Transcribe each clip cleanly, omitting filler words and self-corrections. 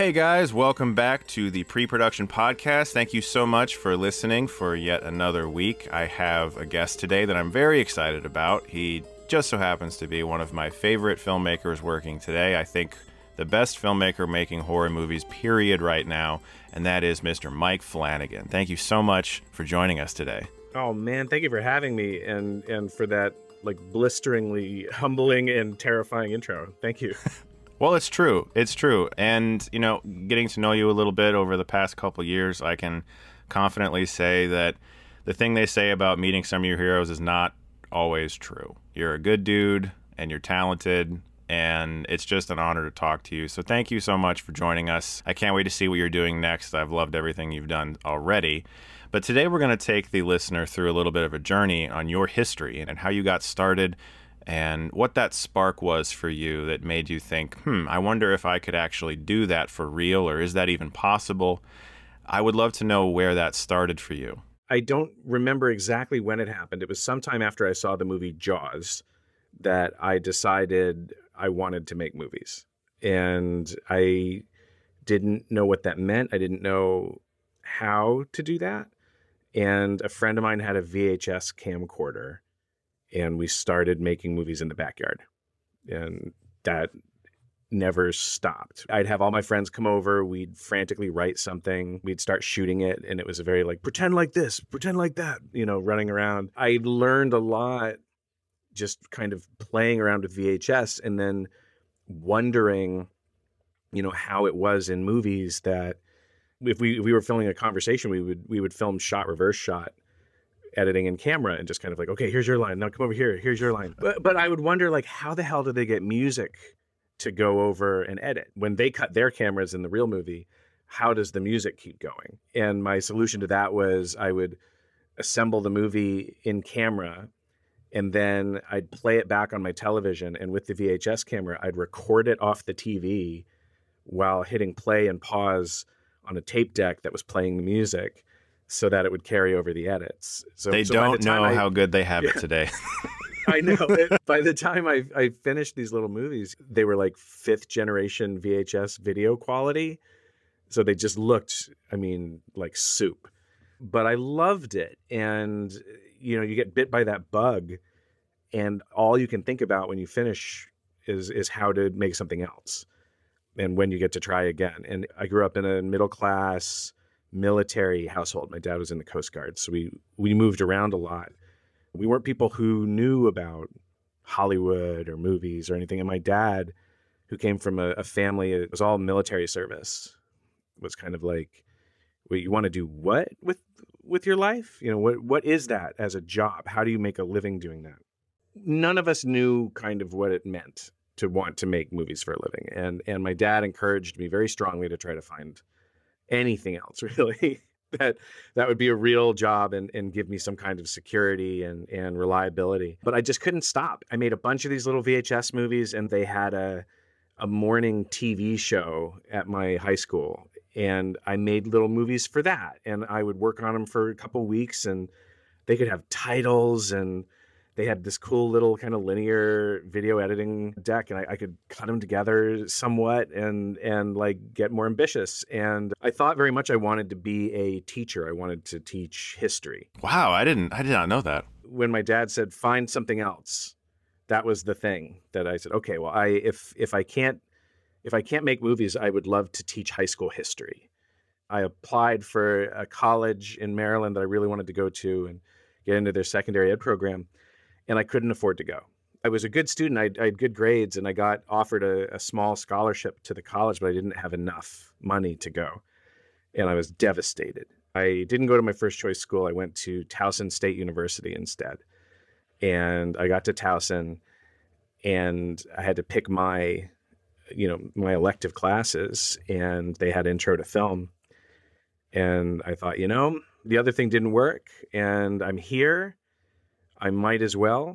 Hey guys, welcome back to the Pre-Production Podcast. Thank you so much for listening for yet another week. I have a guest today that I'm very excited about. He just so happens to be one of my favorite filmmakers working today. I think the best filmmaker making horror movies, period, right now, and that is Mr. Mike Flanagan. Thank you so much for joining us today. Oh man, thank you for having me and for that blisteringly humbling and terrifying intro. Thank you. Well, it's true. It's true. And, getting to know you a little bit over the past couple years, I can confidently say that the thing they say about meeting some of your heroes is not always true. You're a good dude and you're talented, and it's just an honor to talk to you. So thank you so much for joining us. I can't wait to see what you're doing next. I've loved everything you've done already. But today we're going to take the listener through a little bit of a journey on your history and how you got started, and what that spark was for you that made you think, I wonder if I could actually do that for real, or is that even possible? I would love to know where that started for you. I don't remember exactly when it happened. It was sometime after I saw the movie Jaws that I decided I wanted to make movies. And I didn't know what that meant. I didn't know how to do that. And a friend of mine had a VHS camcorder, and we started making movies in the backyard. And that never stopped. I'd have all my friends come over. We'd frantically write something. We'd start shooting it. And it was a very pretend like this, pretend like that, running around. I learned a lot just kind of playing around with VHS and then wondering, how it was in movies that if we were filming a conversation, we would film shot, reverse shot, editing in camera, and just kind of okay, here's your line. Now come over here. Here's your line. But I would wonder, how the hell did they get music to go over and edit? When they cut their cameras in the real movie, how does the music keep going? And my solution to that was I would assemble the movie in camera, and then I'd play it back on my television. And with the VHS camera, I'd record it off the TV while hitting play and pause on a tape deck that was playing the music, so that it would carry over the edits. So they don't know how good they have it today. I know. By the time I finished these little movies, they were fifth generation VHS video quality. So they just looked, like soup. But I loved it. And, you get bit by that bug, and all you can think about when you finish is how to make something else, and when you get to try again. And I grew up in a middle class military household. My dad was in the Coast Guard, so we moved around a lot. We weren't people who knew about Hollywood or movies or anything. And my dad, who came from a family, it was all military service, was kind of wait, you want to do what with your life? What is that as a job? How do you make a living doing that? None of us knew kind of what it meant to want to make movies for a living. And my dad encouraged me very strongly to try to find anything else, really, that would be a real job and give me some kind of security and reliability. But I just couldn't stop. I made a bunch of these little VHS movies, and they had a morning TV show at my high school. And I made little movies for that. And I would work on them for a couple weeks, and they could have titles, and they had this cool little kind of linear video editing deck, and I could cut them together somewhat and get more ambitious. And I thought very much I wanted to be a teacher. I wanted to teach history. Wow, I did not know that. When my dad said, find something else, that was the thing that I said, okay, well, if I can't make movies, I would love to teach high school history. I applied for a college in Maryland that I really wanted to go to and get into their secondary ed program. And I couldn't afford to go. I was a good student. I had good grades, and I got offered a small scholarship to the college, but I didn't have enough money to go. And I was devastated. I didn't go to my first choice school. I went to Towson State University instead. And I got to Towson, and I had to pick my elective classes, and they had intro to film. And I thought, the other thing didn't work, and I'm here. I might as well.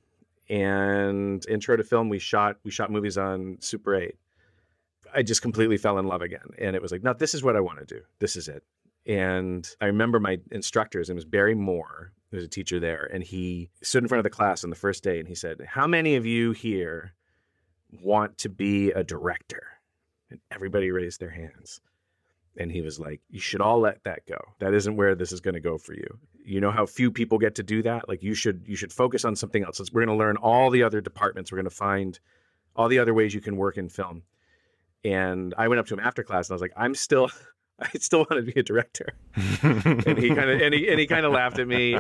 And intro to film, we shot movies on Super 8. I just completely fell in love again. And it was no, this is what I want to do. This is it. And I remember my instructor's name was Barry Moore, who was a teacher there. And he stood in front of the class on the first day, and he said, how many of you here want to be a director? And everybody raised their hands. And he was like, you should all let that go. That isn't where this is going to go for you. You know how few people get to do that? Like you should focus on something else. We're going to learn all the other departments. We're going to find all the other ways you can work in film. And I went up to him after class and I was like, I still want to be a director. And he kind of laughed at me.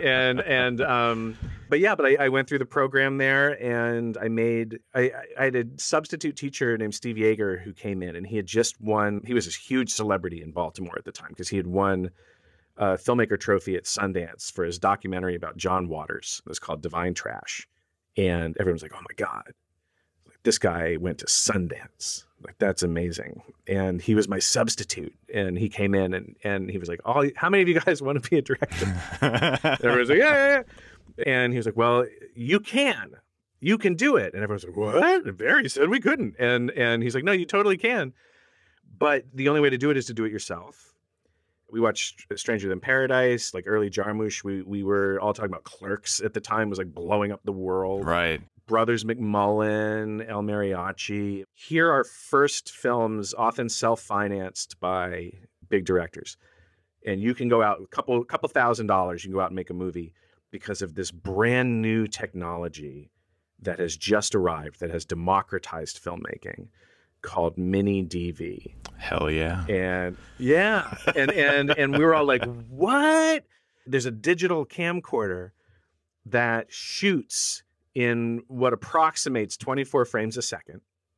But I went through the program there, and I had a substitute teacher named Steve Yeager who came in, and he had just won. He was this huge celebrity in Baltimore at the time because he had won a filmmaker trophy at Sundance for his documentary about John Waters. It was called Divine Trash. And everyone was like, oh my God, this guy went to Sundance. Like, that's amazing. And he was my substitute. And he came in and he was like, oh, how many of you guys want to be a director? And everyone's like, yeah. And he was like, well, you can do it. And everyone's like, what? Barry said we couldn't. And he's like, no, you totally can. But the only way to do it is to do it yourself. We watched Stranger Than Paradise, like early Jarmusch. We were all talking about Clerks at the time, was like blowing up the world. Right. Brothers McMullen, El Mariachi. Here are first films often self-financed by big directors. And you can go out, a couple $1,000s, you can go out and make a movie because of this brand new technology that has just arrived, that has democratized filmmaking, called Mini DV. Hell yeah. And yeah. And we were all like, what? There's a digital camcorder that shoots in what approximates 24 frames a second,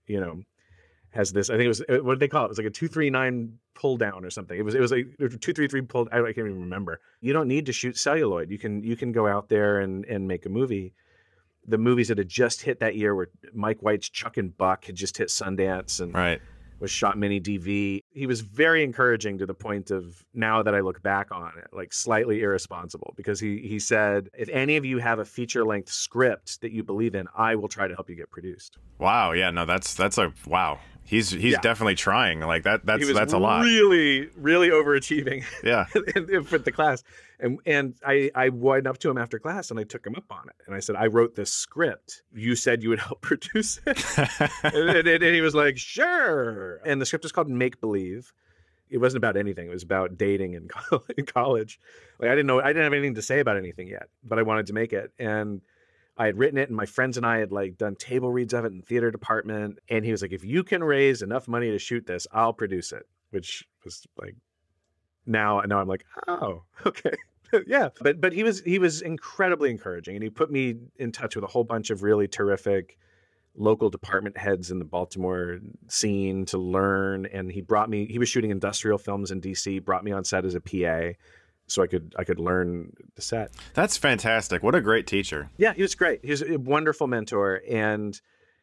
has this, I think it was, what did they call it? It was like a 239 pull down or something. It was like 233 pulled, I can't even remember. You don't need to shoot celluloid. You can go out there and make a movie. The movies that had just hit that year were Mike White's Chuck and Buck had just hit Sundance and right. was shot Mini DV. He was very encouraging to the point of, now that I look back on it, like slightly irresponsible, because he said, if any of you have a feature-length script that you believe in, I will try to help you get produced. Wow. Yeah, no, that's a wow. He's definitely trying. Like that's a lot. Really, really overachieving. Yeah. For the class. And I went up to him after class and I took him up on it. And I said, I wrote this script. You said you would help produce it. and he was like, sure. And the script is called Make Believe. It wasn't about anything. It was about dating in college. Like I didn't have anything to say about anything yet, but I wanted to make it. And I had written it, and my friends and I had like done table reads of it in the theater department. And he was like, if you can raise enough money to shoot this, I'll produce it, which was like, now I'm like, oh, okay. Yeah. But he was incredibly encouraging, and he put me in touch with a whole bunch of really terrific local department heads in the Baltimore scene to learn. And he was shooting industrial films in DC, brought me on set as a PA. So I could learn the set. That's fantastic. What a great teacher. Yeah, he was great. He was a wonderful mentor, and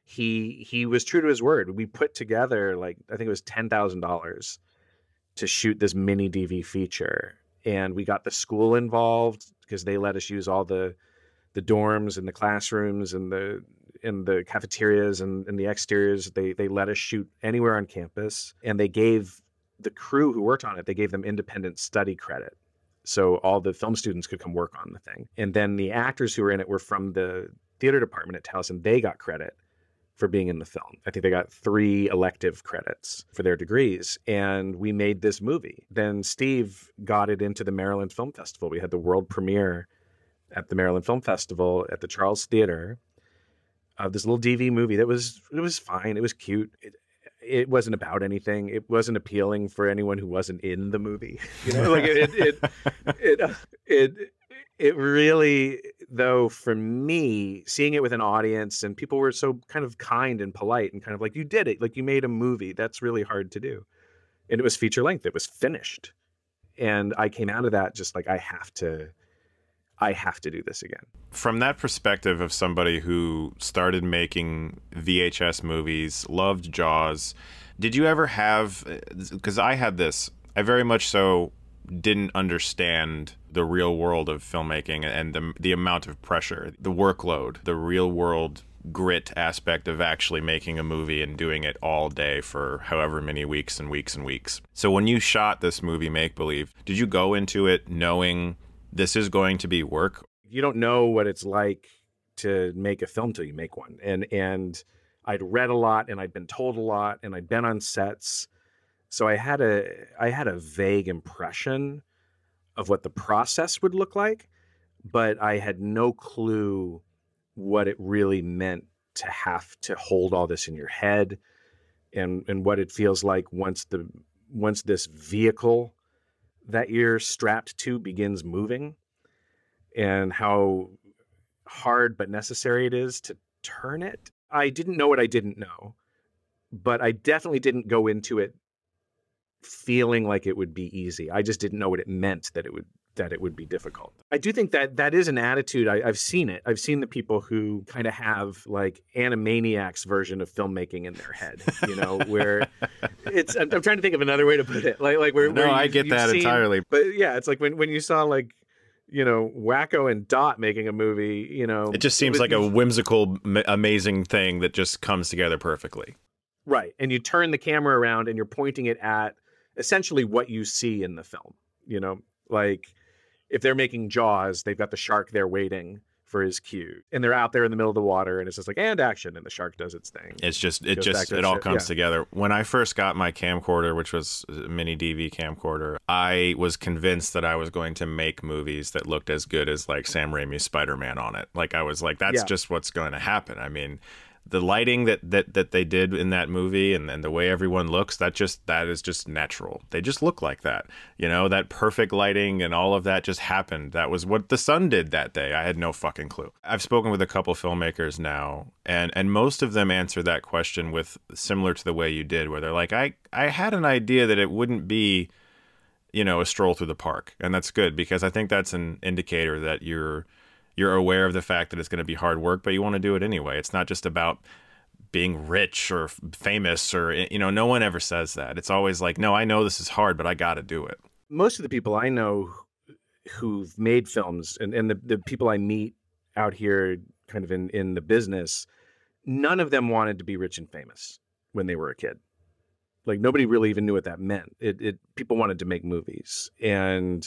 he was true to his word. We put together, like, I think it was $10,000 to shoot this Mini DV feature, and we got the school involved because they let us use all the dorms and the classrooms and the cafeterias and the exteriors. They let us shoot anywhere on campus, and they gave the crew who worked on it, they gave them independent study credit. So all the film students could come work on the thing. And then the actors who were in it were from the theater department at Towson. They got credit for being in the film. I think they got 3 elective credits for their degrees. And we made this movie. Then Steve got it into the Maryland Film Festival. We had the world premiere at the Maryland Film Festival at the Charles Theater of this little DV movie it was fine. It was cute. It wasn't about anything. It wasn't appealing for anyone who wasn't in the movie. Like it really, though, for me, seeing it with an audience, and people were so kind of kind and polite and kind of like, you did it. Like, you made a movie. That's really hard to do. And it was feature length. It was finished. And I came out of that just like, I have to do this again. From that perspective of somebody who started making VHS movies, loved Jaws, did you ever have, because I had this, I very much so didn't understand the real world of filmmaking and the amount of pressure, the workload, the real world grit aspect of actually making a movie and doing it all day for however many weeks and weeks and weeks. So when you shot this movie, Make Believe, did you go into it knowing this is going to be work? You don't know what it's like to make a film till you make one. And I'd read a lot and I'd been told a lot and I'd been on sets. So I had a vague impression of what the process would look like, but I had no clue what it really meant to have to hold all this in your head, and what it feels like once this vehicle that you're strapped to begins moving, and how hard but necessary it is to turn it. I didn't know what I didn't know, but I definitely didn't go into it feeling like it would be easy. I just didn't know what it meant that it would be difficult. I do think that that is an attitude. I've seen it. I've seen the people who kind of have like Animaniacs version of filmmaking in their head, where it's. I'm trying to think of another way to put it. Like where. No, I get that entirely. But yeah, it's like when you saw like, Wacko and Dot making a movie. It just seems like a whimsical, amazing thing that just comes together perfectly. Right, and you turn the camera around and you're pointing it at essentially what you see in the film. Like if they're making Jaws, they've got the shark there waiting for his cue, and they're out there in the middle of the water, and it's just like, and action, and the shark does its thing. It all comes together. When I first got my camcorder, which was a mini DV camcorder, I was convinced that I was going to make movies that looked as good as like Sam Raimi's Spider-Man on it. Like I was like, that's just what's going to happen. I mean, the lighting that they did in that movie and the way everyone looks, that is just natural. They just look like that. That perfect lighting and all of that just happened. That was what the sun did that day. I had no fucking clue. I've spoken with a couple filmmakers now, and most of them answer that question with similar to the way you did, where they're like, I had an idea that it wouldn't be, a stroll through the park. And that's good, because I think that's an indicator that you're aware of the fact that it's going to be hard work, but you want to do it anyway. It's not just about being rich or famous or, no one ever says that. It's always like, no, I know this is hard, but I got to do it. Most of the people I know who've made films and the people I meet out here kind of in the business, none of them wanted to be rich and famous when they were a kid. Like nobody really even knew what that meant. People wanted to make movies, and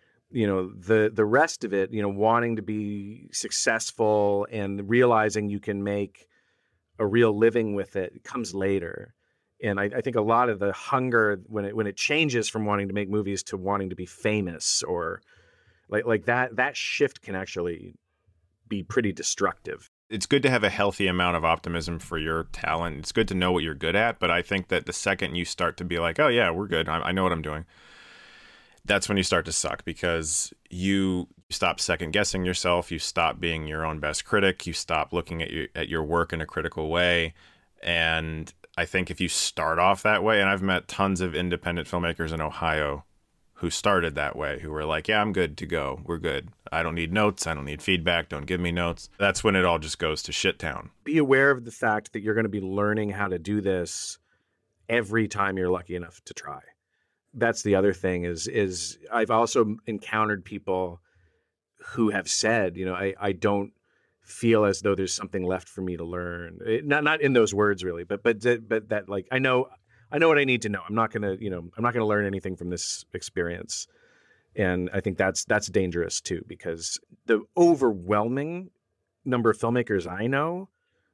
the rest of it, wanting to be successful and realizing you can make a real living with it comes later. And I think a lot of the hunger when it changes from wanting to make movies to wanting to be famous, or like that shift can actually be pretty destructive. It's good to have a healthy amount of optimism for your talent. It's good to know what you're good at, but I think that the second you start to be like, oh yeah, we're good, I know what I'm doing, that's when you start to suck, because you stop second guessing yourself. You stop being your own best critic. You stop looking at your work in a critical way. And I think if you start off that way, and I've met tons of independent filmmakers in Ohio who started that way, who were like, yeah, I'm good to go. We're good. I don't need notes. I don't need feedback. Don't give me notes. That's when it all just goes to shit town. Be aware of the fact that you're going to be learning how to do this every time you're lucky enough to try. That's the other thing is I've also encountered people who have said, I don't feel as though there's something left for me to learn. Not in those words really, but that like, I know what I need to know. I'm not going to learn anything from this experience. And I think that's dangerous too, because the overwhelming number of filmmakers I know,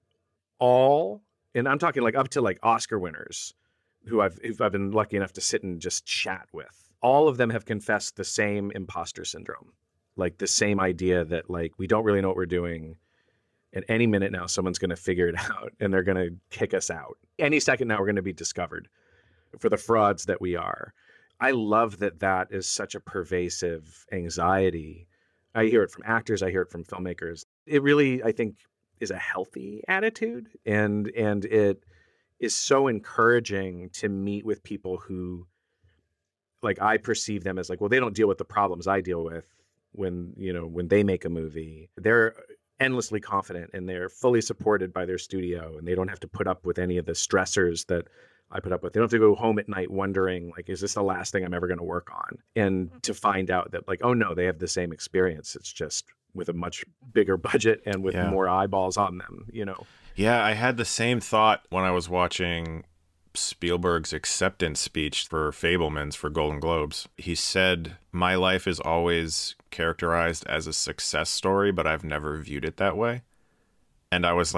and I'm talking like up to like Oscar winners, who I've been lucky enough to sit and just chat with, all of them have confessed the same imposter syndrome, like the same idea that like we don't really know what we're doing. And any minute now, someone's going to figure it out and they're going to kick us out. Any second now, we're going to be discovered for the frauds that we are. I love that is such a pervasive anxiety. I hear it from actors. I hear it from filmmakers. It really, I think, is a healthy attitude, and it is so encouraging to meet with people who, like, I perceive them as like, well, they don't deal with the problems I deal with when they make a movie. They're endlessly confident and they're fully supported by their studio, and they don't have to put up with any of the stressors that I put up with. They don't have to go home at night wondering, like, is this the last thing I'm ever going to work on? And to find out that, like, oh no, they have the same experience. It's just with a much bigger budget and with more eyeballs on them, Yeah, I had the same thought when I was watching Spielberg's acceptance speech for Fabelmans for Golden Globes. He said, my life is always characterized as a success story, but I've never viewed it that way. And I was like,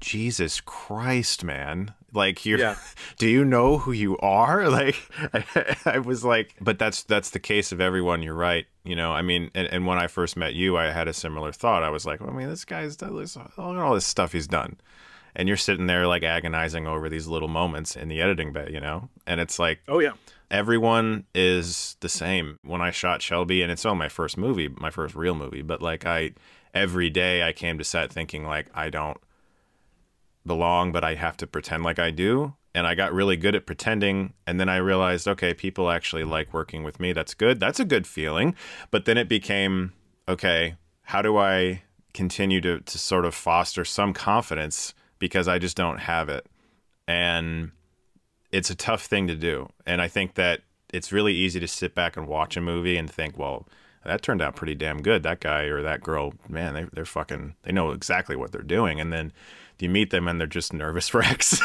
Jesus Christ, man. Like, you're, Yeah. do you know who you are? Like, I was like, but that's the case of everyone. You're right. You know, I mean, and when I first met you, I had a similar thought. I was like, well, I mean, this guy's done this, look at all this stuff he's done. And you're sitting there like agonizing over these little moments in the editing bay, you know? And it's like, Oh, yeah. everyone is the same. When I shot Shelby, and it's my first movie, my first real movie, but like every day I came to set thinking like, I don't belong, but I have to pretend like I do. And I got really good at pretending. And then I realized, okay, people actually like working with me. That's good. That's a good feeling. But then it became, okay, how do I continue to sort of foster some confidence, because I just don't have it. And it's a tough thing to do. And I think that it's really easy to sit back and watch a movie and think, well, that turned out pretty damn good. That guy or that girl, man, they're fucking, they know exactly what they're doing. And then you meet them and they're just nervous wrecks.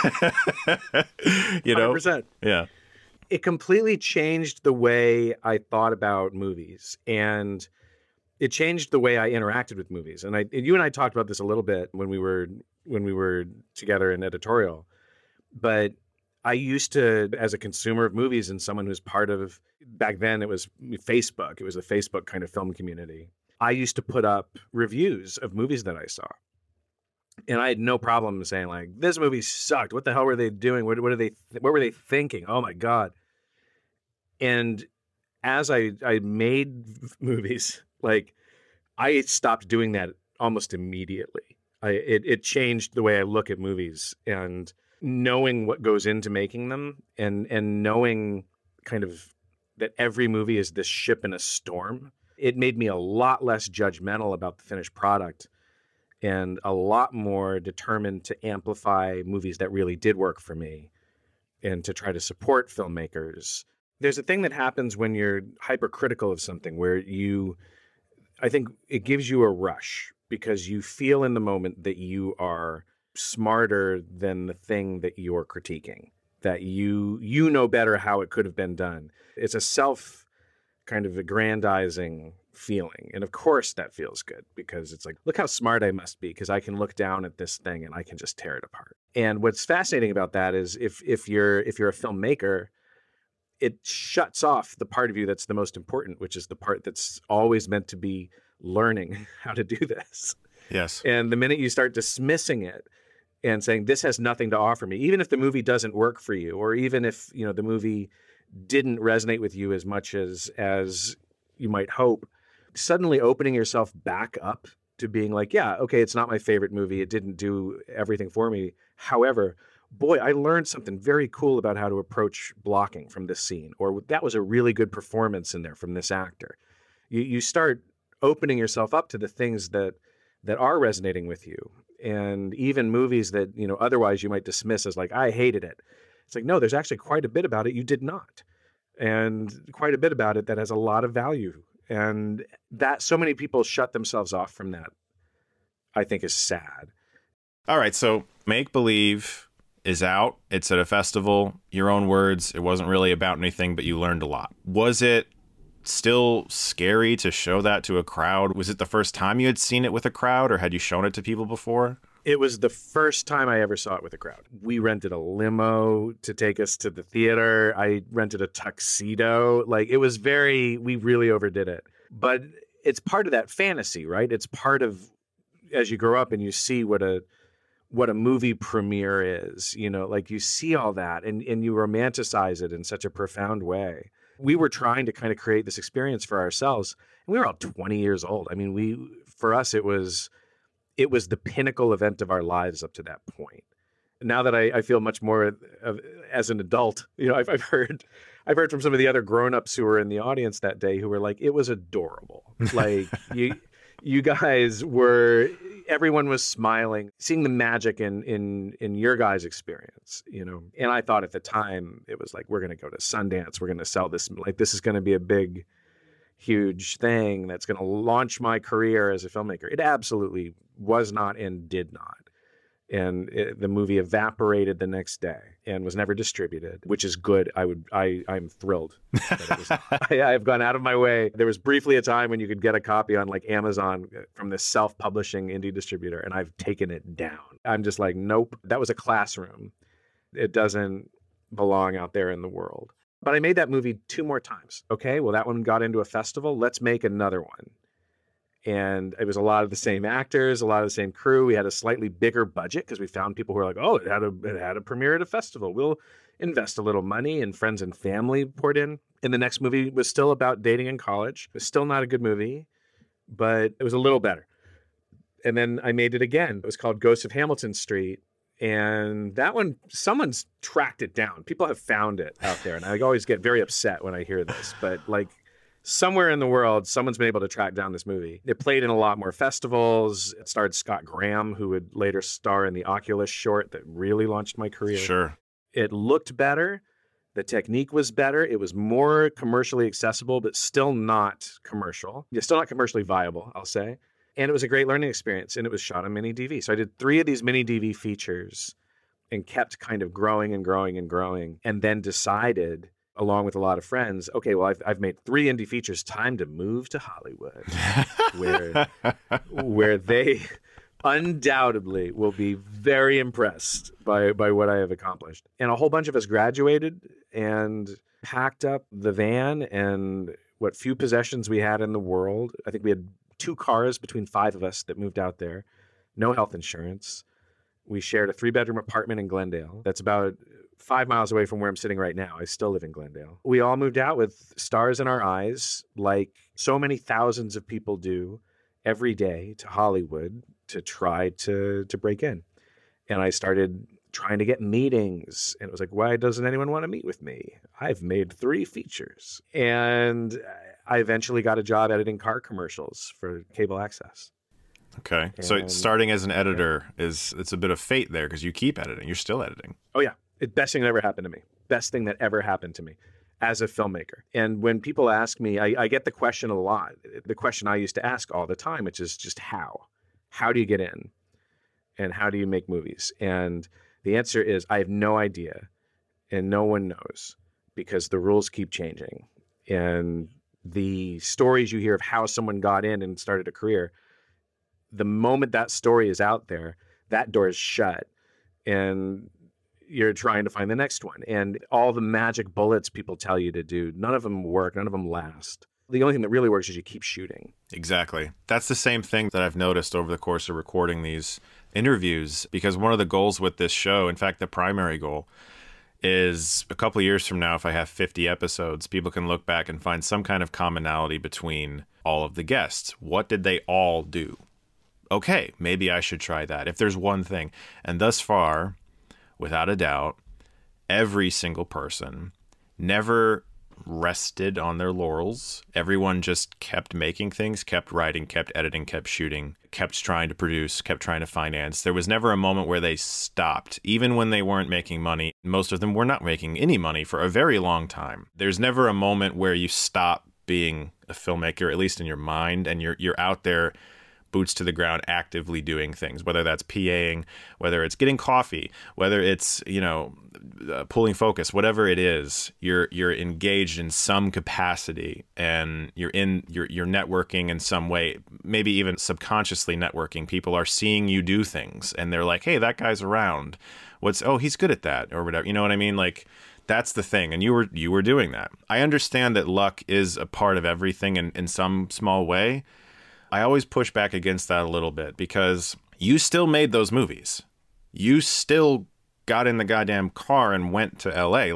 You know? 100%. Yeah. It completely changed the way I thought about movies, and it changed the way I interacted with movies. And you and I talked about this a little bit when we were together in editorial. But I used to, as a consumer of movies and someone who's part of, back then it was Facebook. It was a Facebook kind of film community. I used to put up reviews of movies that I saw. And I had no problem saying like, this movie sucked. What the hell were they doing? What were they thinking? Oh my God. And as I made movies, like, I stopped doing that almost immediately. It changed the way I look at movies, and knowing what goes into making them, and knowing kind of that every movie is this ship in a storm. It made me a lot less judgmental about the finished product, and a lot more determined to amplify movies that really did work for me, and to try to support filmmakers. There's a thing that happens when you're hypercritical of something, where I think it gives you a rush, because you feel in the moment that you are smarter than the thing that you're critiquing, that you know better how it could have been done. It's a self kind of aggrandizing feeling. And of course that feels good, because it's like, look how smart I must be, because I can look down at this thing and I can just tear it apart. And what's fascinating about that is if you're a filmmaker, it shuts off the part of you that's the most important, which is the part that's always meant to be learning how to do this. Yes. And the minute you start dismissing it and saying, this has nothing to offer me, even if the movie doesn't work for you, or even if, you know, the movie didn't resonate with you as much as you might hope, suddenly opening yourself back up to being like, yeah, okay, it's not my favorite movie. It didn't do everything for me. However, boy, I learned something very cool about how to approach blocking from this scene, or that was a really good performance in there from this actor. You start opening yourself up to the things that are resonating with you. And even movies that, you know, otherwise you might dismiss as like, I hated it. It's like, no, there's actually quite a bit about it you did not. And quite a bit about it that has a lot of value. And that so many people shut themselves off from that, I think, is sad. All right. So Make Believe is out. It's at a festival. Your own words, it wasn't really about anything, but you learned a lot. Was it still scary to show that to a crowd? Was it the first time you had seen it with a crowd, or had you shown it to people before? It was the first time I ever saw it with a crowd. We rented a limo to take us to the theater. I rented a tuxedo. Like, it was we really overdid it. But it's part of that fantasy, right? It's part of, as you grow up and you see what a movie premiere is, you know, like, you see all that and you romanticize it in such a profound way. We were trying to kind of create this experience for ourselves, and we were all 20 years old. I mean, for us, it was the pinnacle event of our lives up to that point. Now that I feel much more as an adult, you know, I've heard from some of the other grown-ups who were in the audience that day who were like, it was adorable. Like, you guys were, everyone was smiling, seeing the magic in your guys' experience, you know. And I thought at the time, it was like, we're going to go to Sundance, we're going to sell this, like, this is going to be a big, huge thing that's going to launch my career as a filmmaker. It absolutely was not and did not. And the movie evaporated the next day and was never distributed, which is good. I'm thrilled that I've gone out of my way. There was briefly a time when you could get a copy on like Amazon from this self-publishing indie distributor, and I've taken it down. I'm just like, nope, that was a classroom. It doesn't belong out there in the world. But I made that movie 2 more times. Okay, well, that one got into a festival. Let's make another one. And it was a lot of the same actors, a lot of the same crew. We had a slightly bigger budget because we found people who were like, oh, it had a premiere at a festival. We'll invest a little money, and friends and family poured in. And the next movie was still about dating in college. It was still not a good movie, but it was a little better. And then I made it again. It was called Ghosts of Hamilton Street. And that one, someone's tracked it down. People have found it out there. And I always get very upset when I hear this. But like somewhere in the world, someone's been able to track down this movie. It played in a lot more festivals. It starred Scott Graham, who would later star in the Oculus short that really launched my career. Sure. It looked better. The technique was better. It was more commercially accessible, but still not commercial. Yeah, still not commercially viable, I'll say. And it was a great learning experience, and it was shot on mini DV. So I did 3 of these mini DV features and kept kind of growing and growing and growing, and then decided, along with a lot of friends, okay, well, I've made 3 indie features. Time to move to Hollywood, where they undoubtedly will be very impressed by what I have accomplished. And a whole bunch of us graduated and packed up the van and what few possessions we had in the world. I think we had 2 cars between 5 of us that moved out there, no health insurance. We shared a 3-bedroom apartment in Glendale. That's about 5 miles away from where I'm sitting right now. I still live in Glendale. We all moved out with stars in our eyes, like so many thousands of people do every day, to Hollywood to try to break in. And I started trying to get meetings. And it was like, why doesn't anyone want to meet with me? I've made 3 features. And I eventually got a job editing car commercials for cable access. Okay. So starting as an editor it's a bit of fate there because you keep editing. You're still editing. Oh, yeah. Best thing that ever happened to me. Best thing that ever happened to me as a filmmaker. And when people ask me, I get the question a lot. The question I used to ask all the time, which is just how? How do you get in? And how do you make movies? And the answer is I have no idea. And no one knows because the rules keep changing. And the stories you hear of how someone got in and started a career, the moment that story is out there, that door is shut. And you're trying to find the next one. And all the magic bullets people tell you to do, none of them work. None of them last. The only thing that really works is you keep shooting. Exactly. That's the same thing that I've noticed over the course of recording these interviews, because one of the goals with this show, in fact, the primary goal, is a couple of years from now, if I have 50 episodes, people can look back and find some kind of commonality between all of the guests. What did they all do? Okay, maybe I should try that if there's one thing. And thus far, without a doubt, every single person never rested on their laurels. Everyone just kept making things, kept writing, kept editing, kept shooting, kept trying to produce, kept trying to finance. There was never a moment where they stopped, even when they weren't making money. Most of them were not making any money for a very long time. There's never a moment where you stop being a filmmaker, at least in your mind, and you're out there boots to the ground, actively doing things, whether that's PAing, whether it's getting coffee, whether it's, pulling focus, whatever it is, you're engaged in some capacity, and you're networking in some way, maybe even subconsciously networking. People are seeing you do things and they're like, hey, that guy's around. He's good at that or whatever. You know what I mean? Like, that's the thing. And you were doing that. I understand that luck is a part of everything in some small way. I always push back against that a little bit because you still made those movies. You still got in the goddamn car and went to LA.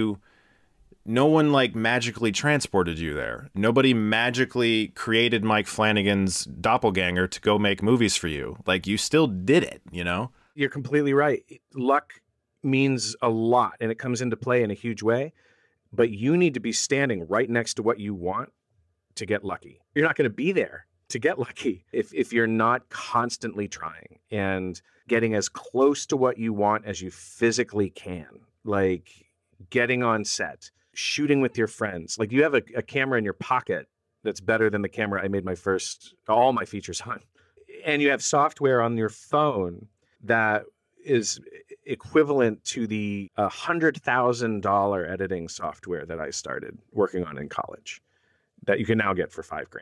No one magically transported you there. Nobody magically created Mike Flanagan's doppelganger to go make movies for you. You still did it, You're completely right. Luck means a lot and it comes into play in a huge way, but you need to be standing right next to what you want to get lucky. You're not going to be there to get lucky if you're not constantly trying and getting as close to what you want as you physically can, like getting on set, shooting with your friends. You have a camera in your pocket that's better than the camera I made all my features on. And you have software on your phone that is equivalent to the $100,000 editing software that I started working on in college that you can now get for $5,000.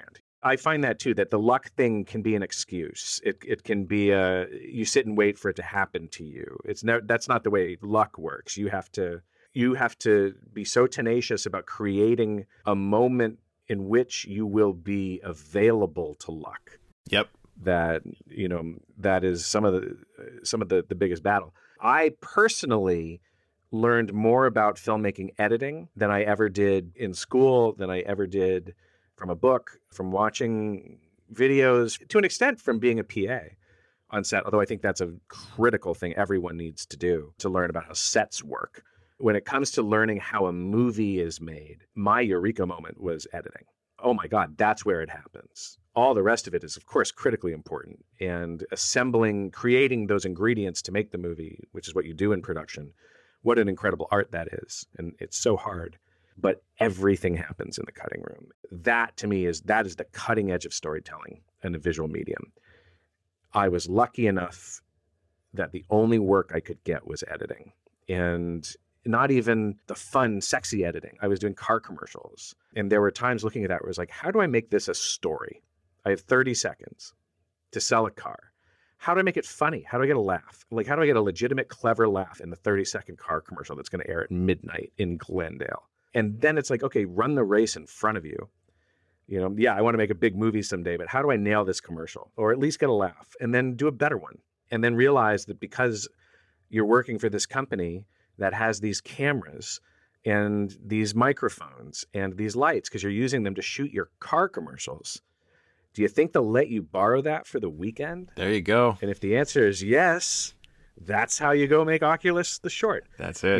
I find that too, that the luck thing can be an excuse. It can be you sit and wait for it to happen to you. That's not the way luck works. You have to be so tenacious about creating a moment in which you will be available to luck. Yep. That, that is some of the biggest battle. I personally learned more about filmmaking editing than I ever did in school, than I ever did from a book, from watching videos, to an extent from being a PA on set, although I think that's a critical thing everyone needs to do, to learn about how sets work. When it comes to learning how a movie is made, my eureka moment was editing. Oh my God, that's where it happens. All the rest of it is, of course, critically important. And creating those ingredients to make the movie, which is what you do in production, what an incredible art that is. And it's so hard. But everything happens in the cutting room. That, to me, is the cutting edge of storytelling in a visual medium. I was lucky enough that the only work I could get was editing. And not even the fun, sexy editing. I was doing car commercials. And there were times looking at that where it was like, how do I make this a story? I have 30 seconds to sell a car. How do I make it funny? How do I get a laugh? Like, how do I get a legitimate, clever laugh in the 30-second car commercial that's going to air at midnight in Glendale? And then it's like, okay, run the race in front of you. I want to make a big movie someday, but how do I nail this commercial? Or at least get a laugh, and then do a better one. And then realize that because you're working for this company that has these cameras and these microphones and these lights, because you're using them to shoot your car commercials, do you think they'll let you borrow that for the weekend? There you go. And if the answer is yes, that's how you go make Oculus the short. That's it.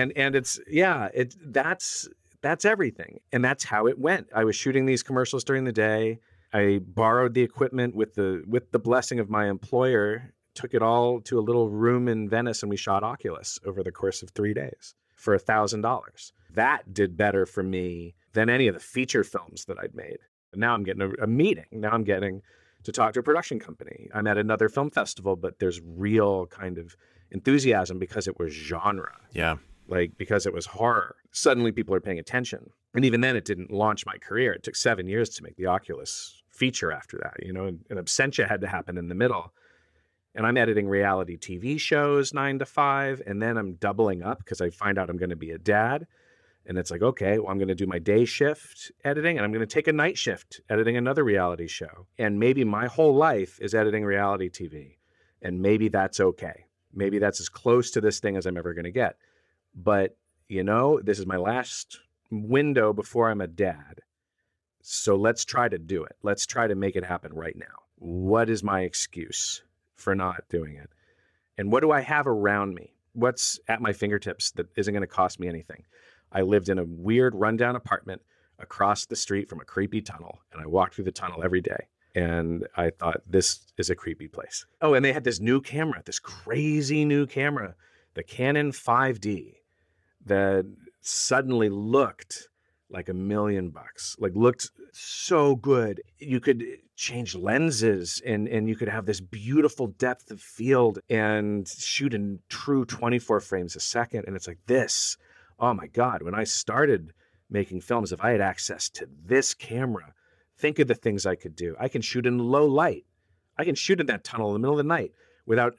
And that's everything. And that's how it went. I was shooting these commercials during the day. I borrowed the equipment with the blessing of my employer, took it all to a little room in Venice, and we shot Oculus over the course of 3 days for $1,000. That did better for me than any of the feature films that I'd made. And now I'm getting a meeting. Now I'm getting to talk to a production company. I'm at another film festival, but there's real kind of enthusiasm because it was genre. Yeah. Like, because it was horror. Suddenly people are paying attention. And even then it didn't launch my career. It took 7 years to make the Oculus feature after that, and Absentia had to happen in the middle. And I'm editing reality TV shows 9 to 5. And then I'm doubling up because I find out I'm going to be a dad. And it's like, okay, well, I'm going to do my day shift editing, and I'm going to take a night shift editing another reality show. And maybe my whole life is editing reality TV. And maybe that's okay. Maybe that's as close to this thing as I'm ever going to get. But, this is my last window before I'm a dad. So let's try to do it. Let's try to make it happen right now. What is my excuse for not doing it? And what do I have around me? What's at my fingertips that isn't going to cost me anything? I lived in a weird rundown apartment across the street from a creepy tunnel, and I walked through the tunnel every day. And I thought, this is a creepy place. Oh, and they had this new camera, this crazy new camera, the Canon 5D, that suddenly looked like $1 million, like looked so good. You could change lenses and you could have this beautiful depth of field and shoot in true 24 frames a second. And it's like this. Oh my God, when I started making films, if I had access to this camera, think of the things I could do. I can shoot in low light. I can shoot in that tunnel in the middle of the night without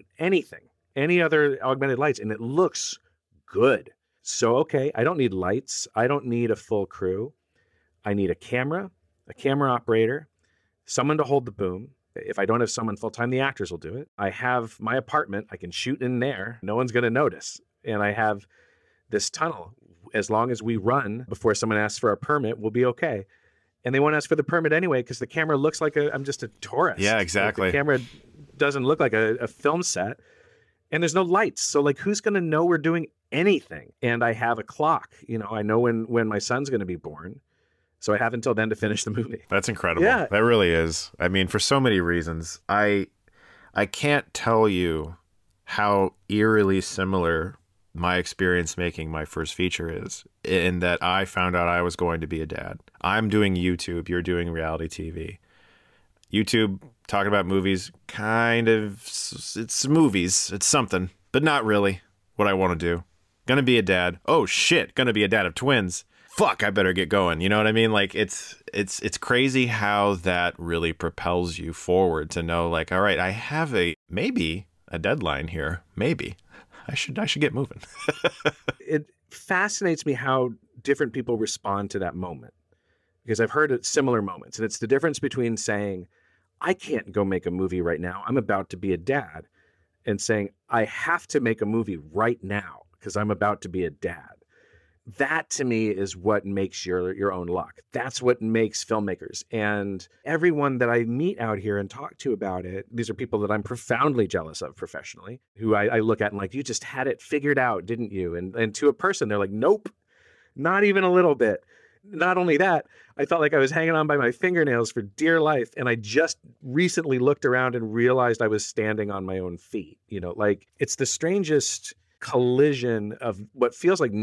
any other augmented lights, and it looks good. So, okay, I don't need lights. I don't need a full crew. I need a camera operator, someone to hold the boom. If I don't have someone full-time, the actors will do it. I have my apartment. I can shoot in there. No one's going to notice. And I have this tunnel. As long as we run before someone asks for a permit, we'll be okay. And they won't ask for the permit anyway because the camera looks like I'm just a tourist. Yeah, exactly. Like the camera doesn't look like a film set. And there's no lights. So, like, who's going to know we're doing anything? And I have a clock. I know when my son's going to be born. So I have until then to finish the movie. That's incredible. Yeah. That really is. I mean, for so many reasons. I can't tell you how eerily similar my experience making my first feature is, in that I found out I was going to be a dad. I'm doing YouTube. You're doing reality TV. YouTube, talking about movies, it's movies. It's something, but not really what I want to do. Gonna be a dad. Oh shit, gonna be a dad of twins. fuck, I better get going. You know what I mean? Like it's crazy how that really propels you forward to know, like, all right, I have maybe a deadline here. Maybe I should get moving. It fascinates me how different people respond to that moment, because I've heard at similar moments. And it's the difference between saying, I can't go make a movie right now, I'm about to be a dad, and saying, I have to make a movie right now because I'm about to be a dad. That to me is what makes your own luck. That's what makes filmmakers. And everyone that I meet out here and talk to about it, these are people that I'm profoundly jealous of professionally, who I look at and like, you just had it figured out, didn't you? And to a person, they're like, nope, not even a little bit. Not only that, I felt like I was hanging on by my fingernails for dear life. And I just recently looked around and realized I was standing on my own feet. You know, like it's the strangest collision of what feels like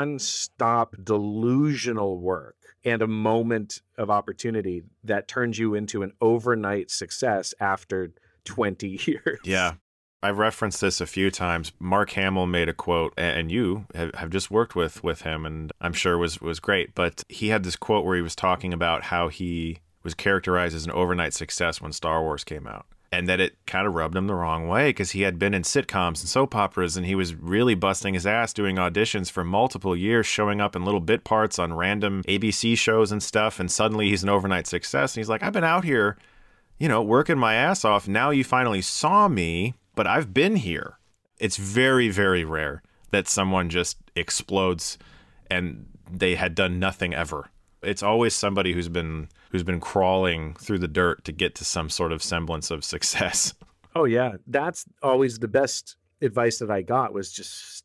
nonstop delusional work and a moment of opportunity that turns you into an overnight success after 20 years. Yeah. I've referenced this a few times. Mark Hamill made a quote, and you have just worked with him, and I'm sure was great. But he had this quote where he was talking about how he was characterized as an overnight success when Star Wars came out, and that it kind of rubbed him the wrong way because he had been in sitcoms and soap operas, and he was really busting his ass doing auditions for multiple years, showing up in little bit parts on random ABC shows and stuff, and suddenly he's an overnight success. And he's like, I've been out here, working my ass off. Now you finally saw me. But I've been here. It's very, very rare that someone just explodes and they had done nothing ever. It's always somebody who's been crawling through the dirt to get to some sort of semblance of success. Oh yeah, that's always the best advice that I got, was just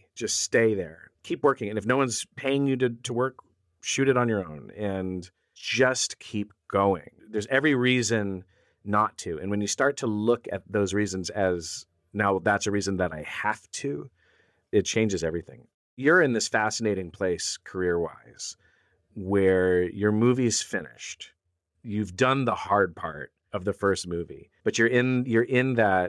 stay there, keep working, and if no one's paying you to work, shoot it on your own and just keep going. There's every reason not to. And when you start to look at those reasons as, now that's a reason that I have to, it changes everything. You're in this fascinating place career-wise where your movie's finished. You've done the hard part of the first movie, but you're in that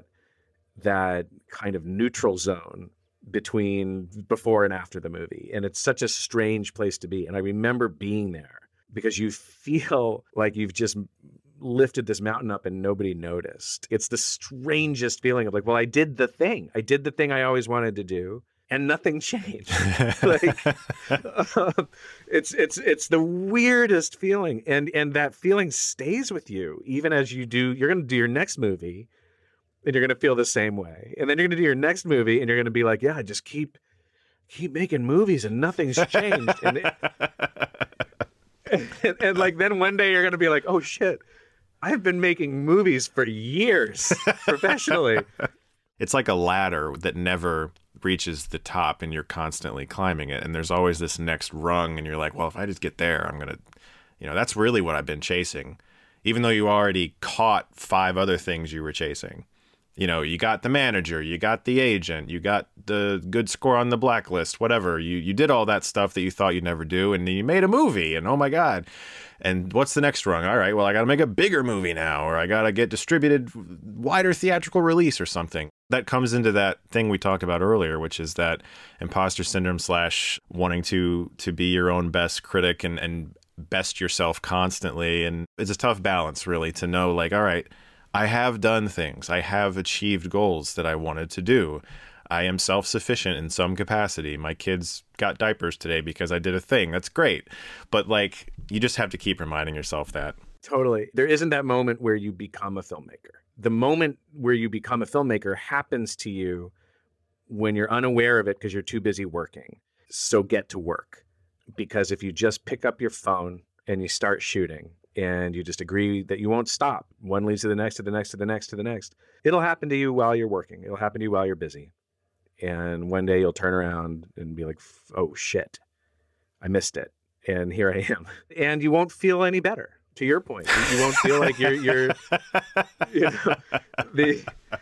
kind of neutral zone between before and after the movie. And it's such a strange place to be. And I remember being there because you feel like you've just lifted this mountain up and nobody noticed. It's the strangest feeling of like, well, I did the thing I always wanted to do, and nothing changed. It's the weirdest feeling, and that feeling stays with you even as you're going to do your next movie, and you're going to feel the same way, and then you're going to do your next movie, and you're going to be like, yeah, just keep making movies, and nothing's changed, and like then one day you're going to be like, oh shit, I've been making movies for years professionally. It's like a ladder that never reaches the top and you're constantly climbing it. And there's always this next rung and you're like, well, if I just get there, I'm going to, that's really what I've been chasing. Even though you already caught 5 other things you were chasing. You got the manager, you got the agent, you got the good score on the blacklist, whatever. You did all that stuff that you thought you'd never do, and you made a movie, and oh my God. And what's the next rung? All right, well, I got to make a bigger movie now, or I got to get distributed, wider theatrical release or something. That comes into that thing we talked about earlier, which is that imposter syndrome / wanting to be your own best critic and best yourself constantly. And it's a tough balance, really, to know, like, all right, I have done things. I have achieved goals that I wanted to do. I am self-sufficient in some capacity. My kids got diapers today because I did a thing. That's great. But like, you just have to keep reminding yourself that. Totally. There isn't that moment where you become a filmmaker. The moment where you become a filmmaker happens to you when you're unaware of it because you're too busy working. So get to work. Because if you just pick up your phone and you start shooting, and you just agree that you won't stop. One leads to the next, to the next, to the next, to the next. It'll happen to you while you're working. It'll happen to you while you're busy. And one day you'll turn around and be like, oh shit, I missed it. And here I am. And you won't feel any better. To your point, you won't feel like you're the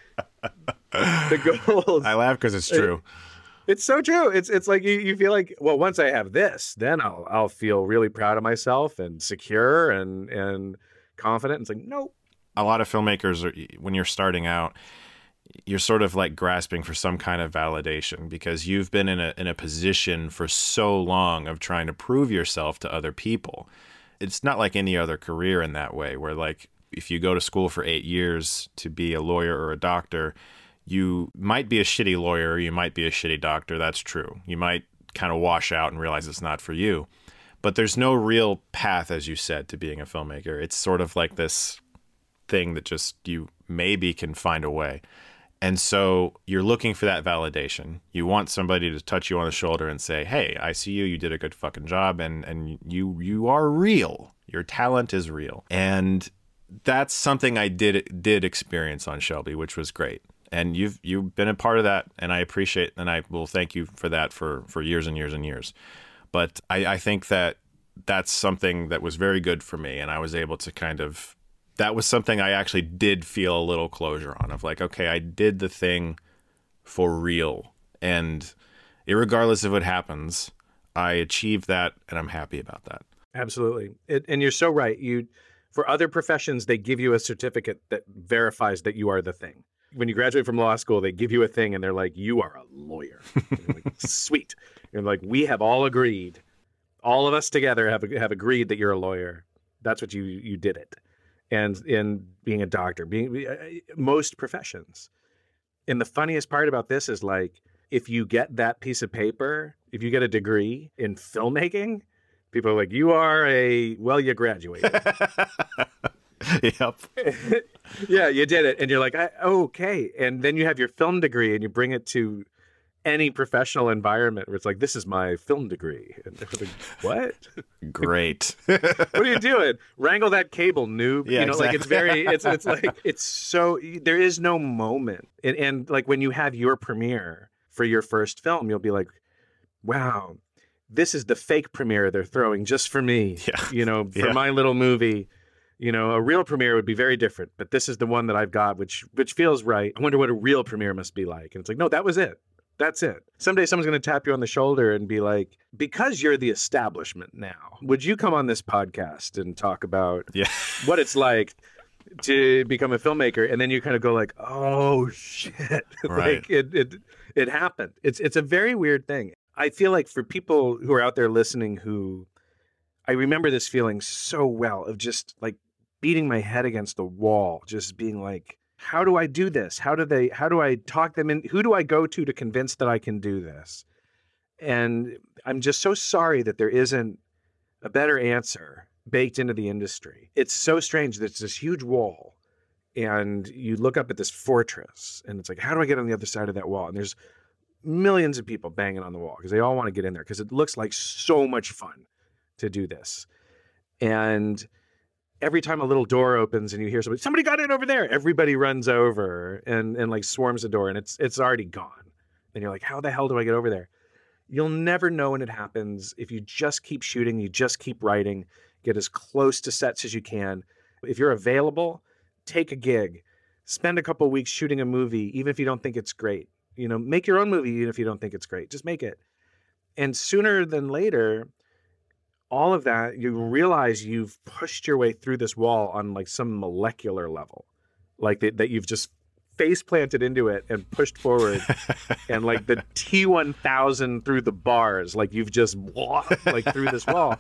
goals. I laugh because it's true. It's so true. It's like you feel like, well, once I have this, then I'll feel really proud of myself and secure and confident. It's like, nope. A lot of filmmakers, when you're starting out, you're sort of like grasping for some kind of validation because you've been in a position for so long of trying to prove yourself to other people. It's not like any other career in that way, where like if you go to school for 8 years to be a lawyer or a doctor, you might be a shitty lawyer, you might be a shitty doctor. That's true. You might kind of wash out and realize it's not for you. But there's no real path, as you said, to being a filmmaker. It's sort of like this thing that just you maybe can find a way. And so you're looking for that validation. You want somebody to touch you on the shoulder and say, hey, I see you. You did a good fucking job. And you are real. Your talent is real. And that's something I did experience on Shelby, which was great. And you've been a part of that. And I appreciate, and I will thank you for that for years and years and years. But I think that that's something that was very good for me. And I was able to kind of, that was something I actually did feel a little closure on, of like, okay, I did the thing for real. And irregardless of what happens, I achieved that and I'm happy about that. Absolutely. And you're so right. For other professions, they give you a certificate that verifies that you are the thing. When you graduate from law school, they give you a thing and they're like, you are a lawyer. You're like, sweet. You're like, we have all agreed. All of us together have agreed that you're a lawyer. That's what you did it. And in being a doctor, most professions. And the funniest part about this is like, if you get that piece of paper, if you get a degree in filmmaking, people are like, you graduated. Yep. Yeah, you did it. And you're like, okay. And then you have your film degree and you bring it to any professional environment where it's like, this is my film degree. And they're like, what? Great. What are you doing? Wrangle that cable, noob. Yeah, exactly. Like it's like, it's so, there is no moment. And like when you have your premiere for your first film, you'll be like, wow, this is the fake premiere they're throwing just for me, for my little movie. A real premiere would be very different, but this is the one that I've got, which feels right. I wonder what a real premiere must be like. And it's like, no, that was it. That's it. Someday someone's going to tap you on the shoulder and be like, because you're the establishment now, would you come on this podcast and talk about what it's like to become a filmmaker? And then you kind of go like, oh shit. Right. Like it happened. It's a very weird thing. I feel like for people who are out there listening I remember this feeling so well of just like beating my head against the wall, just being like, how do I do this? How do I talk them in? Who do I go to convince that I can do this? And I'm just so sorry that there isn't a better answer baked into the industry. It's so strange that it's this huge wall and you look up at this fortress and it's like, how do I get on the other side of that wall? And there's millions of people banging on the wall because they all want to get in there because it looks like so much fun to do this. And every time a little door opens and you hear somebody got in over there, everybody runs over and like swarms the door and it's already gone. And you're like, how the hell do I get over there? You'll never know when it happens. If you just keep shooting, you just keep writing, get as close to sets as you can. If you're available, take a gig, spend a couple of weeks shooting a movie, even if you don't think it's great. Make your own movie, even if you don't think it's great, just make it. And sooner than later, all of that, you realize you've pushed your way through this wall on like some molecular level, like that you've just face planted into it and pushed forward and like the T-1000 through the bars, like you've just walked like through this wall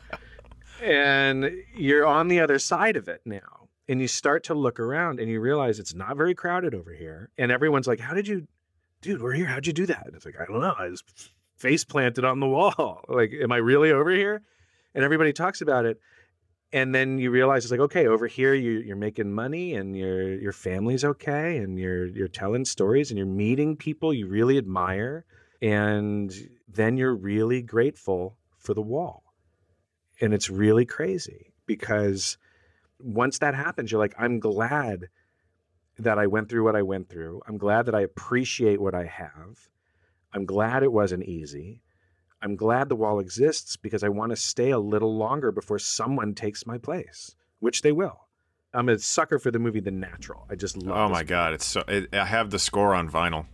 and you're on the other side of it now. And you start to look around and you realize it's not very crowded over here. And everyone's like, dude, we're here. How'd you do that? And it's like, I don't know. I just face planted on the wall. Like, am I really over here? And everybody talks about it. And then you realize it's like, okay, over here you're making money and your family's okay and you're telling stories and you're meeting people you really admire. And then you're really grateful for the wall. And it's really crazy because once that happens, you're like, I'm glad that I went through what I went through. I'm glad that I appreciate what I have. I'm glad it wasn't easy. I'm glad the wall exists because I want to stay a little longer before someone takes my place, which they will. I'm a sucker for the movie The Natural. I just love it. Oh my God. I have the score on vinyl.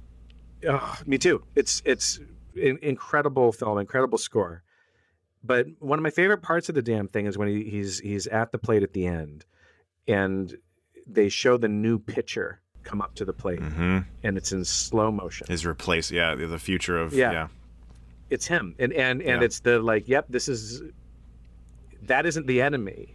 Me too. It's an incredible film, incredible score. But one of my favorite parts of the damn thing is when he's at the plate at the end and they show the new pitcher come up to the plate, Mm-hmm. and it's in slow motion. Is replace, the future of, Yeah. It's him, and Yeah. it's the like, yep, that isn't the enemy,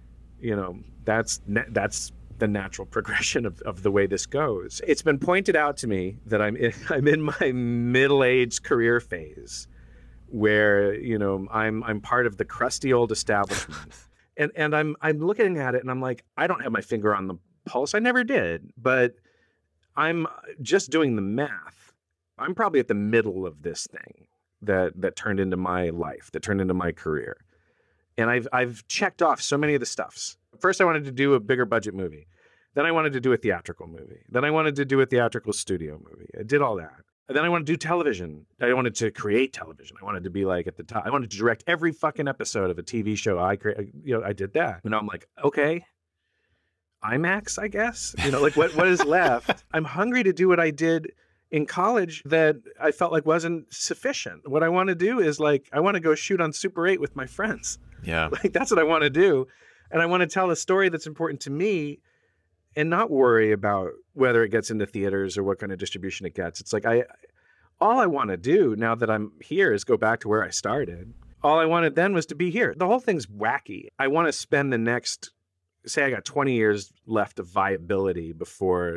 that's the natural progression of the way this goes. It's been pointed out to me that I'm in my middle-aged career phase, where I'm part of the crusty old establishment, and I'm looking at it and I'm like, I don't have my finger on the pulse. I never did, but I'm just doing the math. I'm probably at the middle of this thing that turned into my life, that turned into my career. And I've checked off so many of the stuffs. First, I wanted to do a bigger budget movie. Then I wanted to do a theatrical movie. Then I wanted to do a theatrical studio movie. I did all that. And then I wanted to do television. I wanted to create television. I wanted to be like at the top. I wanted to direct every fucking episode of a TV show I did that. And I'm like, okay, IMAX, I guess. Like what is left? I'm hungry to do what I did in college that I felt like wasn't sufficient. What I want to do is like, I want to go shoot on Super 8 with my friends. Yeah. Like that's what I want to do. And I want to tell a story that's important to me and not worry about whether it gets into theaters or what kind of distribution it gets. It's like all I want to do now that I'm here is go back to where I started. All I wanted then was to be here. The whole thing's wacky. I want to spend the next, say I got 20 years left of viability before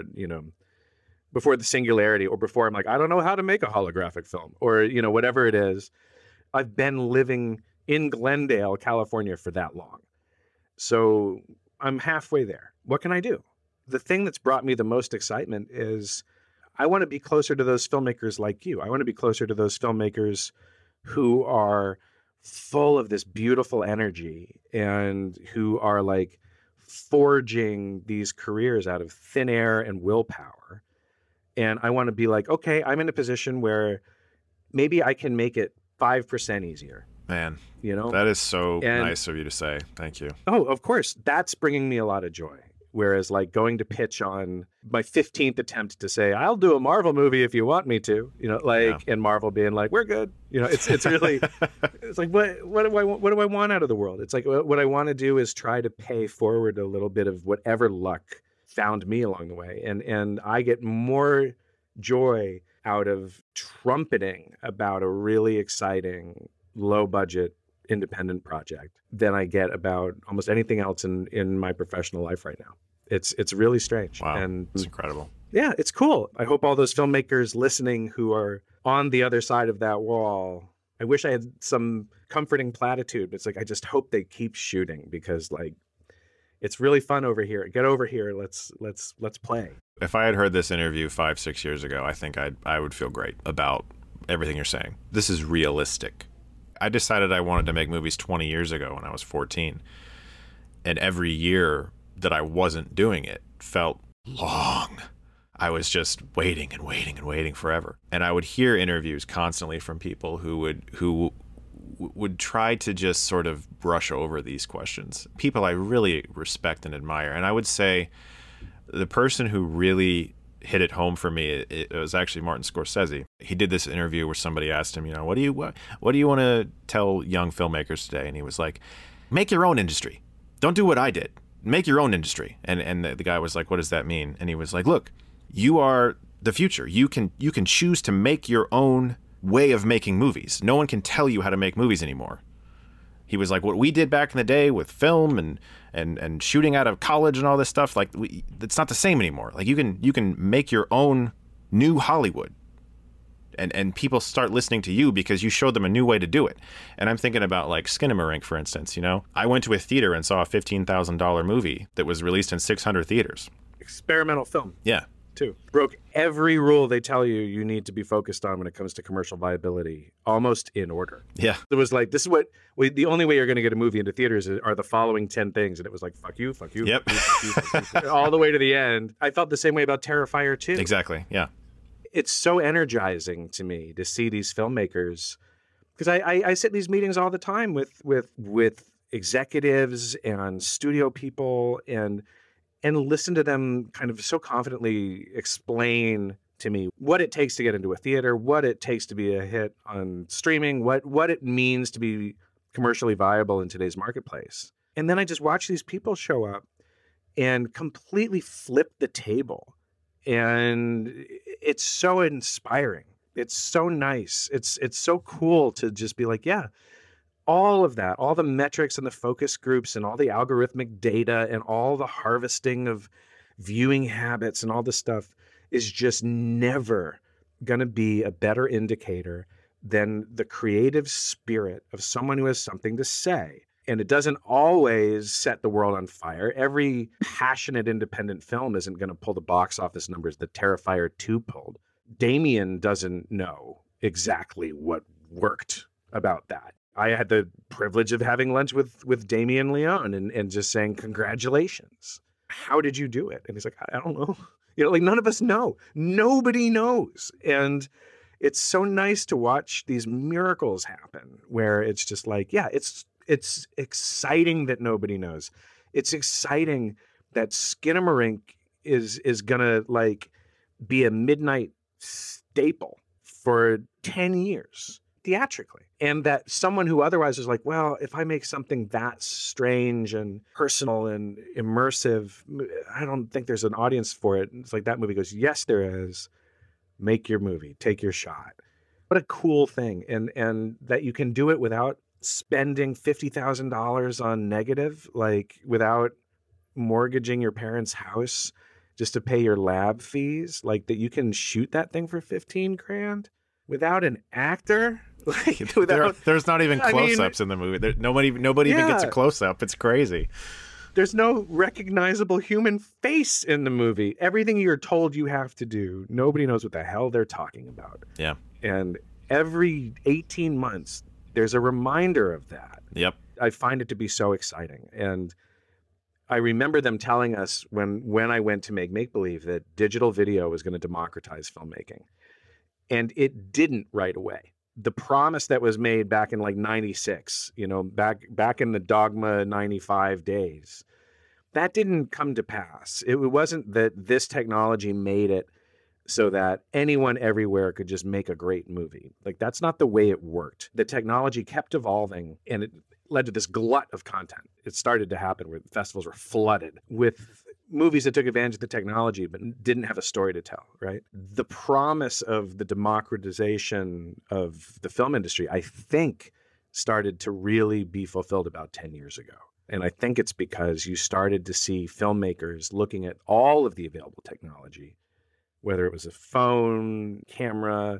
the singularity, or before I'm like, I don't know how to make a holographic film, or, whatever it is. I've been living in Glendale, California for that long. So I'm halfway there. What can I do? The thing that's brought me the most excitement is I want to be closer to those filmmakers like you. I want to be closer to those filmmakers who are full of this beautiful energy and who are like forging these careers out of thin air and willpower. And I want to be like, okay, I'm in a position where maybe I can make it 5% easier. Man, that is so nice of you to say. Thank you. Oh, of course. That's bringing me a lot of joy. Whereas like going to pitch on my 15th attempt to say, I'll do a Marvel movie if you want me to, and Marvel being like, we're good. It's really, it's like, what do I want out of the world? It's like, what I want to do is try to pay forward a little bit of whatever luck found me along the way. And I get more joy out of trumpeting about a really exciting, low budget, independent project than I get about almost anything else in my professional life right now. It's really strange. Wow, and it's incredible. Yeah, it's cool. I hope all those filmmakers listening who are on the other side of that wall, I wish I had some comforting platitude, but it's like, I just hope they keep shooting, because like, it's really fun over here. Get over here. Let's play. If I had heard this interview 5-6 years ago, I think I would feel great about everything you're saying. This is realistic. I decided I wanted to make movies 20 years ago when I was 14. And every year that I wasn't doing it felt long. I was just waiting and waiting and waiting forever. And I would hear interviews constantly from people who would try to just sort of brush over these questions. People I really respect and admire. And I would say the person who really hit it home for me, it was actually Martin Scorsese. He did this interview where somebody asked him, what do you want to tell young filmmakers today? And he was like, make your own industry. Don't do what I did. Make your own industry. And the guy was like, what does that mean? And he was like, look, you are the future. You can choose to make your own way of making movies. No one can tell you how to make movies anymore. He was like, what we did back in the day with film and shooting out of college and all this stuff, like it's not the same anymore. Like you can make your own new Hollywood, and people start listening to you because you showed them a new way to do it. And I'm thinking about like Skinamarink, for instance. I went to a theater and saw a $15,000 movie that was released in 600 theaters. Experimental film. Yeah. Too. Broke every rule they tell you need to be focused on when it comes to commercial viability, almost in order. Yeah. It was like, this is the only way you're going to get a movie into theaters are the following 10 things. And it was like, fuck you, fuck you, yep. fuck you, fuck you, all the way to the end. I felt the same way about Terrifier 2. Exactly. Yeah. It's so energizing to me to see these filmmakers, because I sit in these meetings all the time with executives and studio people and listen to them kind of so confidently explain to me what it takes to get into a theater, what it takes to be a hit on streaming, what it means to be commercially viable in today's marketplace. And then I just watch these people show up and completely flip the table And it's so inspiring. It's so nice. It's so cool to just be like, yeah, all of that, all the metrics and the focus groups and all the algorithmic data and all the harvesting of viewing habits and all this stuff is just never going to be a better indicator than the creative spirit of someone who has something to say. And it doesn't always set the world on fire. Every passionate independent film isn't going to pull the box office numbers that Terrifier 2 pulled. Damien doesn't know exactly what worked about that. I had the privilege of having lunch with Damien Leone and just saying, congratulations. How did you do it? And he's like, I don't know. Like none of us know. Nobody knows. And it's so nice to watch these miracles happen where it's just like, yeah, it's exciting that nobody knows. It's exciting that Skinamarink is gonna like be a midnight staple for 10 years theatrically. And that someone who otherwise is like, well, if I make something that strange and personal and immersive, I don't think there's an audience for it. And it's like that movie goes, yes, there is. Make your movie, take your shot. What a cool thing. And that you can do it without spending $50,000 on negative, like without mortgaging your parents' house just to pay your lab fees, like that you can shoot that thing for 15 grand without an actor. Like there's not even close-ups in the movie. Nobody even gets a close-up. It's crazy. There's no recognizable human face in the movie. Everything you're told you have to do, nobody knows what the hell they're talking about. Yeah. And every 18 months, there's a reminder of that. Yep. I find it to be so exciting. And I remember them telling us when I went to Make Believe that digital video was going to democratize filmmaking. And it didn't right away. The promise that was made back in like 96, back in the Dogma 95 days, that didn't come to pass. It wasn't that this technology made it so that anyone everywhere could just make a great movie. Like that's not the way it worked. The technology kept evolving and it led to this glut of content. It started to happen where festivals were flooded with movies that took advantage of the technology but didn't have a story to tell, right? The promise of the democratization of the film industry, I think, started to really be fulfilled about 10 years ago. And I think it's because you started to see filmmakers looking at all of the available technology, whether it was a phone, camera,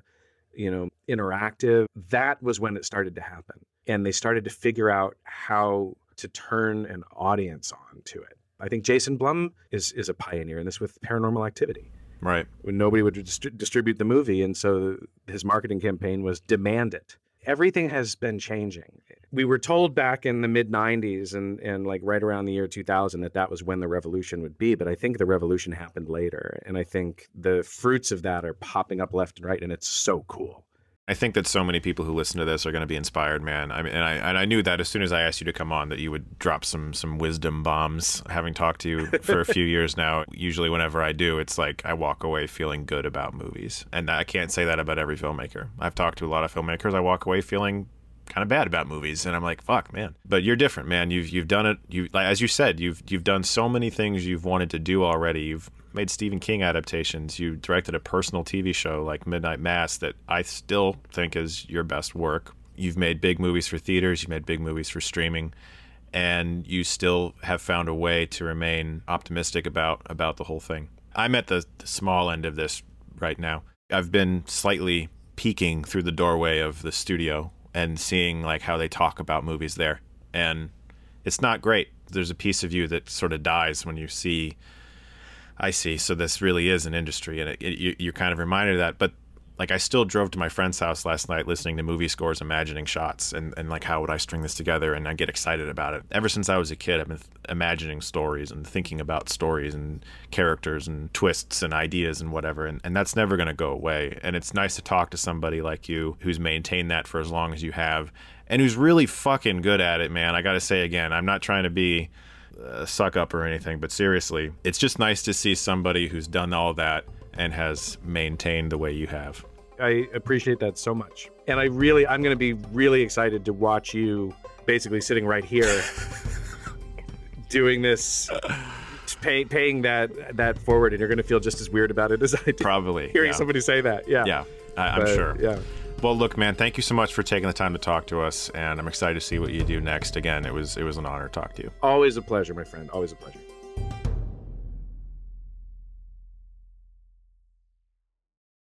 interactive. That was when it started to happen. And they started to figure out how to turn an audience on to it. I think Jason Blum is a pioneer in this with Paranormal Activity. Right. When nobody would distribute the movie, and so his marketing campaign was demand it. Everything has been changing. We were told back in the mid-90s and like right around the year 2000 that was when the revolution would be, but I think the revolution happened later, and I think the fruits of that are popping up left and right, and it's so cool. I think that so many people who listen to this are going to be inspired, man. I mean, and I knew that as soon as I asked you to come on, that you would drop some wisdom bombs. Having talked to you for a few years now, usually whenever I do, it's like I walk away feeling good about movies, and I can't say that about every filmmaker. I've talked to a lot of filmmakers. I walk away feeling kind of bad about movies, and I'm like, fuck, man. But you're different, man. You've done it. As you said, you've done so many things you've wanted to do already. You've made Stephen King adaptations. You directed a personal TV show like Midnight Mass that I still think is your best work. You've made big movies for theaters. You've made big movies for streaming, and you still have found a way to remain optimistic about the whole thing. I'm at the small end of this right now. I've been slightly peeking through the doorway of the studio and seeing like how they talk about movies there, and it's not great. There's a piece of you that sort of dies when you see, I see, so this really is an industry, and you're kind of reminded of that. But like, I still drove to my friend's house last night listening to movie scores, imagining shots, and like, how would I string this together? And I get excited about it. Ever since I was a kid, I've been imagining stories and thinking about stories and characters and twists and ideas and whatever, and that's never going to go away. And it's nice to talk to somebody like you who's maintained that for as long as you have, and who's really fucking good at it, man. I got to say again, I'm not trying to be suck up or anything, but seriously, it's just nice to see somebody who's done all that and has maintained the way you have. I appreciate that so much. And I'm going to be really excited to watch you basically sitting right here doing this paying that forward, and you're going to feel just as weird about it as I did. Probably. Hearing somebody say that. Yeah. Yeah, I'm sure. Yeah. Well, look, man, thank you so much for taking the time to talk to us, and I'm excited to see what you do next. Again, it was an honor to talk to you. Always a pleasure, my friend. Always a pleasure.